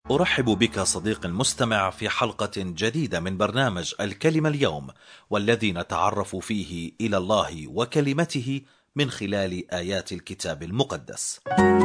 أرحب بك صديقي المستمع في حلقة جديدة من برنامج الكلمة اليوم، والذي نتعرف فيه إلى الله وكلمته من خلال آيات الكتاب المقدس.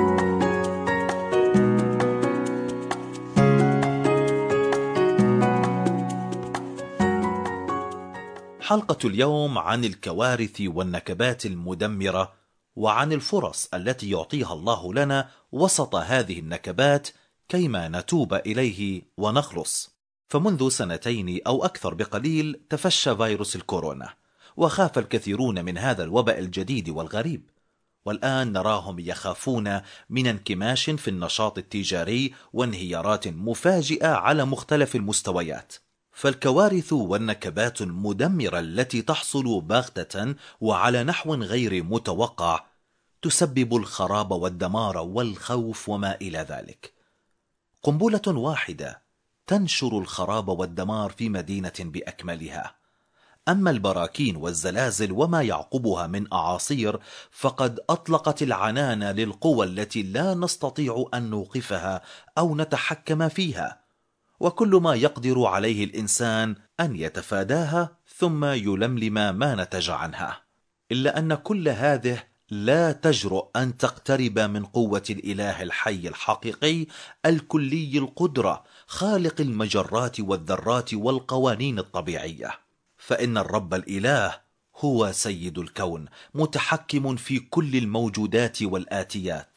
حلقة اليوم عن الكوارث والنكبات المدمرة، وعن الفرص التي يعطيها الله لنا وسط هذه النكبات كيما نتوب إليه ونخلص. فمنذ 2 أو أكثر بقليل تفشى فيروس الكورونا، وخاف الكثيرون من هذا الوباء الجديد والغريب، والآن نراهم يخافون من انكماش في النشاط التجاري وانهيارات مفاجئة على مختلف المستويات. فالكوارث والنكبات المدمرة التي تحصل بغتة وعلى نحو غير متوقع تسبب الخراب والدمار والخوف وما إلى ذلك. قنبلة واحدة تنشر الخراب والدمار في مدينة بأكملها. أما البراكين والزلازل وما يعقبها من أعاصير فقد أطلقت العنان للقوى التي لا نستطيع أن نوقفها أو نتحكم فيها، وكل ما يقدر عليه الإنسان أن يتفاداها ثم يلملم ما نتج عنها. إلا أن كل هذه لا تجرؤ أن تقترب من قوة الإله الحي الحقيقي الكلي القدرة، خالق المجرات والذرات والقوانين الطبيعية. فإن الرب الإله هو سيد الكون، متحكم في كل الموجودات والآتيات.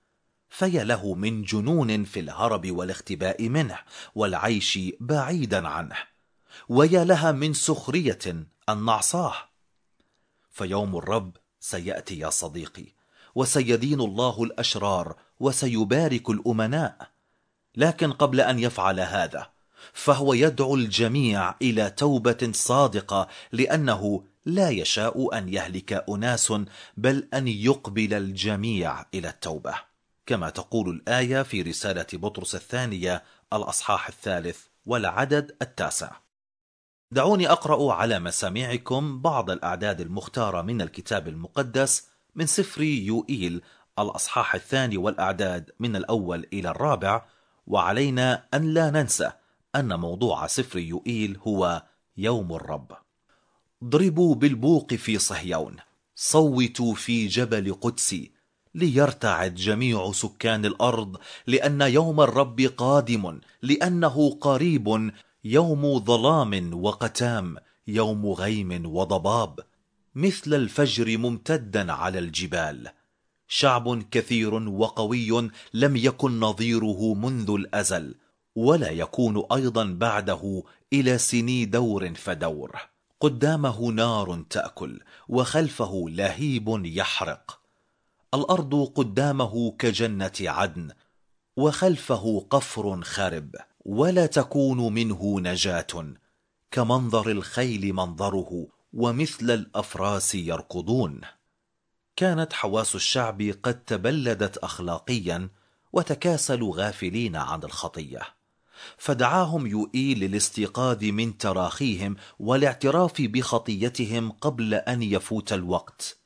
فيا له من جنون في الهرب والاختباء منه والعيش بعيدا عنه، ويا لها من سخرية أن نعصاه. فيوم الرب سيأتي يا صديقي، وسيدين الله الأشرار وسيبارك الأمناء. لكن قبل أن يفعل هذا فهو يدعو الجميع إلى توبة صادقة، لأنه لا يشاء أن يهلك أناس بل أن يقبل الجميع إلى التوبة، كما تقول الآية في رسالة بطرس الثانية الأصحاح 3 والعدد 9. دعوني أقرأ على مسامعكم بعض الأعداد المختارة من الكتاب المقدس من سفر يوئيل الأصحاح 2 والأعداد من 1 إلى 4. وعلينا أن لا ننسى أن موضوع سفر يوئيل هو يوم الرب. ضربوا بالبوق في صهيون، صوتوا في جبل قدسي، ليرتعد جميع سكان الأرض، لأن يوم الرب قادم، لأنه قريب، يوم ظلام وقتام، يوم غيم وضباب، مثل الفجر ممتدا على الجبال. شعب كثير وقوي لم يكن نظيره منذ الأزل، ولا يكون أيضا بعده إلى سني دور فدور. قدامه نار تأكل، وخلفه لهيب يحرق. الأرض قدامه كجنة عدن، وخلفه قفر خرب، ولا تكون منه نجاة. كمنظر الخيل منظره، ومثل الأفراس يركضون. كانت حواس الشعب قد تبلدت أخلاقيا، وتكاسلوا غافلين عن الخطية. فدعاهم يوئيل للاستيقاظ من تراخيهم والاعتراف بخطيتهم قبل أن يفوت الوقت.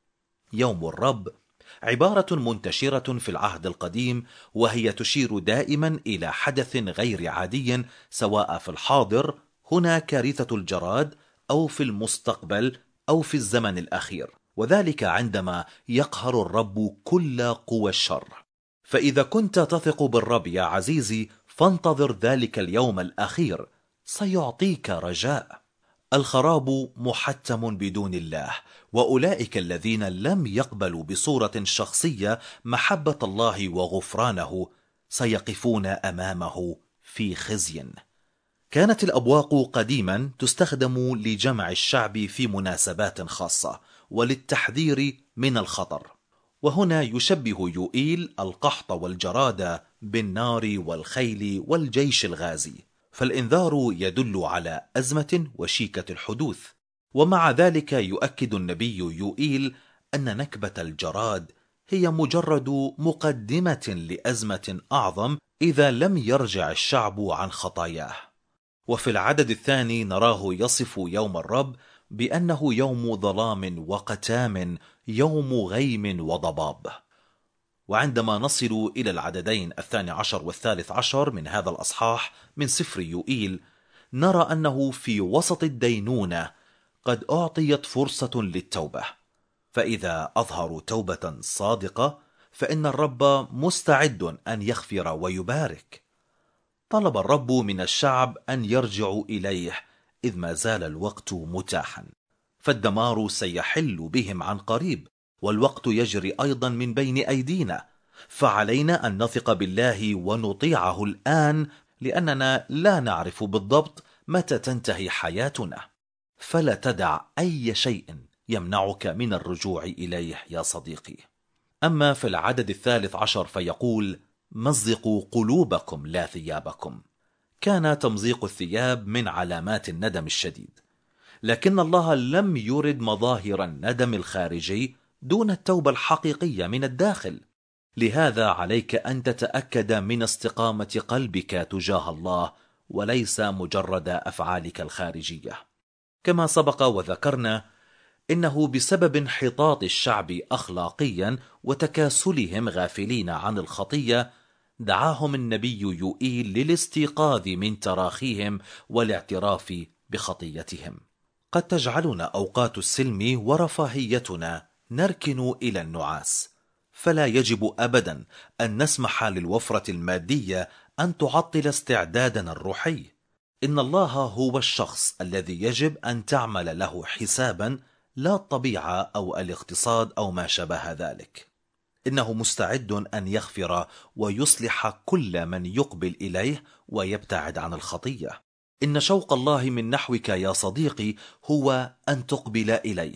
يوم الرب عبارة منتشرة في العهد القديم، وهي تشير دائما إلى حدث غير عادي، سواء في الحاضر هنا كارثة الجراد، أو في المستقبل، أو في الزمن الأخير، وذلك عندما يقهر الرب كل قوى الشر. فإذا كنت تثق بالرب يا عزيزي فانتظر ذلك اليوم الأخير، سيعطيك رجاء. الخراب محتم بدون الله، وأولئك الذين لم يقبلوا بصورة شخصية محبة الله وغفرانه سيقفون أمامه في خزي. كانت الأبواق قديما تستخدم لجمع الشعب في مناسبات خاصة وللتحذير من الخطر. وهنا يشبه يوئيل القحط والجراد بالنار والخيل والجيش الغازي، فالإنذار يدل على أزمة وشيكة الحدوث. ومع ذلك يؤكد النبي يوئيل أن نكبة الجراد هي مجرد مقدمة لأزمة أعظم إذا لم يرجع الشعب عن خطاياه. وفي العدد 2 نراه يصف يوم الرب بأنه يوم ظلام وقتام، يوم غيم وضباب. وعندما نصل إلى العددين 12 و13 من هذا الأصحاح من سفر يوئيل، نرى أنه في وسط الدينونة قد أعطيت فرصة للتوبة، فإذا أظهروا توبة صادقة فإن الرب مستعد أن يغفر ويبارك. طلب الرب من الشعب أن يرجعوا إليه إذ ما زال الوقت متاحا، فالدمار سيحل بهم عن قريب، والوقت يجري أيضا من بين أيدينا، فعلينا أن نثق بالله ونطيعه الآن، لأننا لا نعرف بالضبط متى تنتهي حياتنا. فلا تدع أي شيء يمنعك من الرجوع إليه يا صديقي. أما في العدد 13 فيقول: مزقوا قلوبكم لا ثيابكم. كان تمزيق الثياب من علامات الندم الشديد، لكن الله لم يرد مظاهر الندم الخارجي دون التوبة الحقيقية من الداخل. لهذا عليك أن تتأكد من استقامة قلبك تجاه الله، وليس مجرد أفعالك الخارجية. كما سبق وذكرنا، إنه بسبب انحطاط الشعب أخلاقيا وتكاسلهم غافلين عن الخطية دعاهم النبي يوئيل للاستيقاظ من تراخيهم والاعتراف بخطيتهم. قد تجعلنا أوقات السلم ورفاهيتنا نركن إلى النعاس، فلا يجب أبدا أن نسمح للوفرة المادية أن تعطل استعدادنا الروحي. إن الله هو الشخص الذي يجب أن تعمل له حسابا، لا الطبيعة أو الاقتصاد أو ما شابه ذلك. إنه مستعد أن يغفر ويصلح كل من يقبل إليه ويبتعد عن الخطية. إن شوق الله من نحوك يا صديقي هو أن تقبل إليه.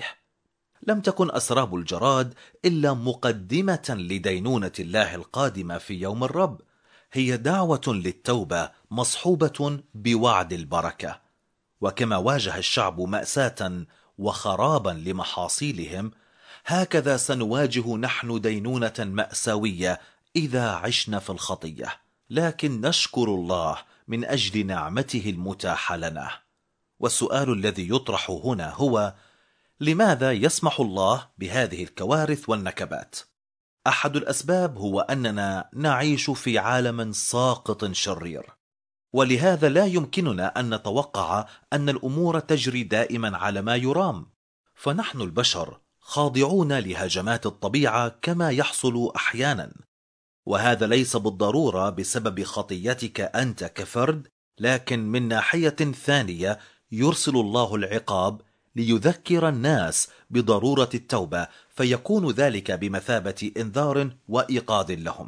لم تكن أسراب الجراد إلا مقدمة لدينونة الله القادمة في يوم الرب، هي دعوة للتوبة مصحوبة بوعد البركة. وكما واجه الشعب مأساة وخرابا لمحاصيلهم، هكذا سنواجه نحن دينونة مأساوية إذا عشنا في الخطية، لكن نشكر الله من أجل نعمته المتاحة لنا. والسؤال الذي يطرح هنا هو: لماذا يسمح الله بهذه الكوارث والنكبات؟ أحد الأسباب هو أننا نعيش في عالم ساقط شرير، ولهذا لا يمكننا أن نتوقع أن الأمور تجري دائما على ما يرام، فنحن البشر خاضعون لهجمات الطبيعة كما يحصل أحيانا، وهذا ليس بالضرورة بسبب خطيتك أنت كفرد، لكن من ناحية ثانية يرسل الله العقاب ليذكر الناس بضرورة التوبة، فيكون ذلك بمثابة إنذار وإيقاظ لهم.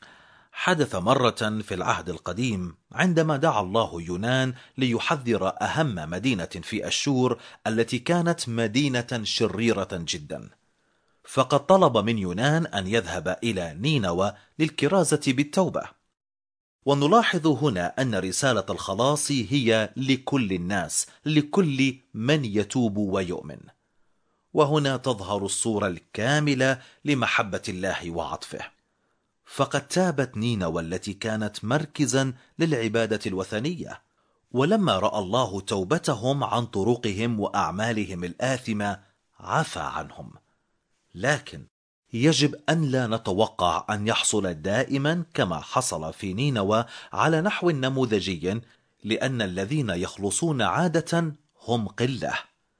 حدث مرة في العهد القديم عندما دعا الله يونان ليحذر أهم مدينة في أشور التي كانت مدينة شريرة جدا، فقد طلب من يونان أن يذهب إلى نينوى للكرازة بالتوبة. ونلاحظ هنا أن رسالة الخلاص هي لكل الناس، لكل من يتوب ويؤمن. وهنا تظهر الصورة الكاملة لمحبة الله وعطفه، فقد تابت نينوى التي كانت مركزا للعبادة الوثنية، ولما رأى الله توبتهم عن طرقهم وأعمالهم الآثمة عفى عنهم. لكن يجب أن لا نتوقع أن يحصل دائما كما حصل في نينوى على نحو نموذجي، لأن الذين يخلصون عادة هم قلة.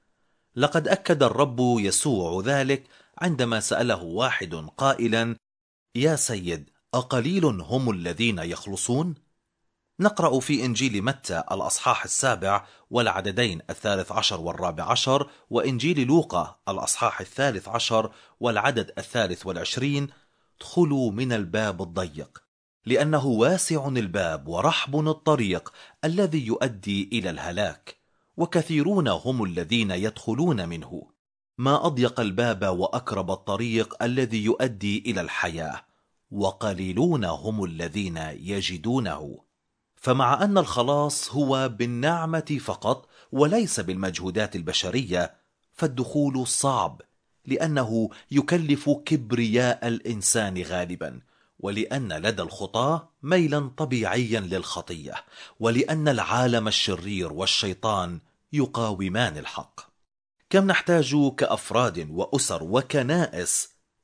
لقد أكد الرب يسوع ذلك عندما سأله واحد قائلا: يا سيد، أقليل هم الذين يخلصون؟ نقرأ في إنجيل متى الأصحاح 7 والعددين 13 و14، وإنجيل لوقا الأصحاح 13 والعدد 23: ادخلوا من الباب الضيق، لأنه واسع الباب ورحب الطريق الذي يؤدي إلى الهلاك، وكثيرون هم الذين يدخلون منه. ما أضيق الباب وأكرب الطريق الذي يؤدي إلى الحياة، وقليلون هم الذين يجدونه. فمع أن الخلاص هو بالنعمة فقط وليس بالمجهودات البشرية، فالدخول صعب، لأنه يكلف كبرياء الإنسان غالبا، ولأن لدى الخطاة ميلا طبيعيا للخطية، ولأن العالم الشرير والشيطان يقاومان الحق. كم نحتاج كأفراد وأسر وكنائس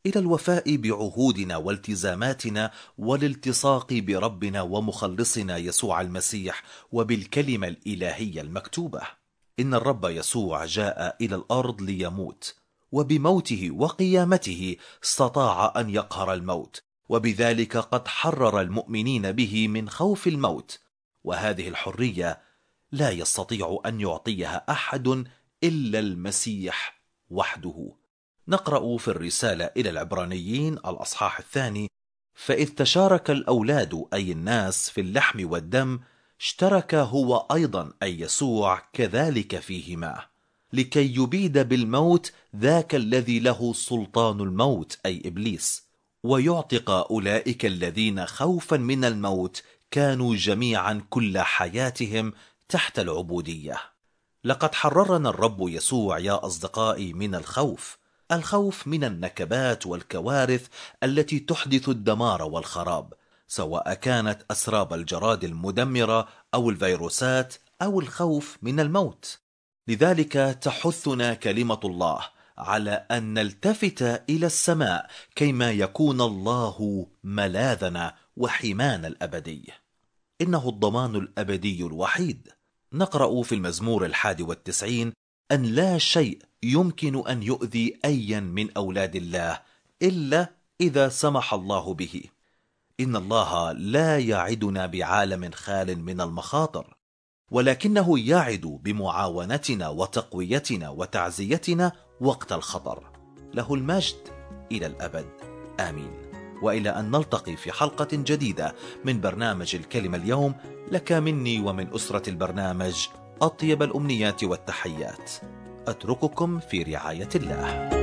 إلى الوفاء بعهودنا والتزاماتنا والالتصاق بربنا ومخلصنا يسوع المسيح وبالكلمة الإلهية المكتوبة. إن الرب يسوع جاء إلى الأرض ليموت، وبموته وقيامته استطاع أن يقهر الموت، وبذلك قد حرر المؤمنين به من خوف الموت، وهذه الحرية لا يستطيع أن يعطيها أحد إلا المسيح وحده. نقرأ في الرسالة إلى العبرانيين الأصحاح 2: فإذ تشارك الأولاد أي الناس في اللحم والدم، اشترك هو أيضا أي يسوع كذلك فيهما، لكي يبيد بالموت ذاك الذي له سلطان الموت أي إبليس، ويعتق أولئك الذين خوفا من الموت كانوا جميعا كل حياتهم تحت العبودية. لقد حررنا الرب يسوع يا أصدقائي من الخوف من النكبات والكوارث التي تحدث الدمار والخراب، سواء كانت أسراب الجراد المدمرة أو الفيروسات أو الخوف من الموت. لذلك تحثنا كلمة الله على أن نلتفت إلى السماء كيما يكون الله ملاذنا وحمانا الأبدي. إنه الضمان الأبدي الوحيد. نقرأ في المزمور 91 أن لا شيء يمكن أن يؤذي أيا من أولاد الله إلا إذا سمح الله به. إن الله لا يعدنا بعالم خال من المخاطر، ولكنه يعد بمعاونتنا وتقويتنا وتعزيتنا وقت الخطر. له المجد إلى الأبد، آمين. وإلى أن نلتقي في حلقة جديدة من برنامج الكلمة اليوم، لك مني ومن أسرة البرنامج أطيب الأمنيات والتحيات. أترككم في رعاية الله.